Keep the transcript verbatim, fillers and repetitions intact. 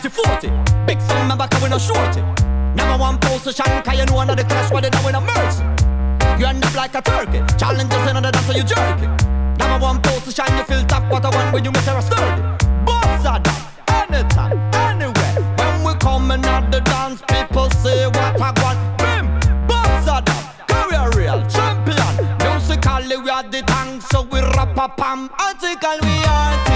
fifty forty. Big son member cause we no shorty. Number one position cause you know another crash but they know we no mercy. You end up like a turkey. Challenges in on the dance so you jerky. Number one position you feel top what I want when you miss her sturdy. Boss are done, anytime, anywhere. When we coming out the dance people say what I want. Bim, boss are done, career real champion. Musically we are the tank so we rap a pam. Article we are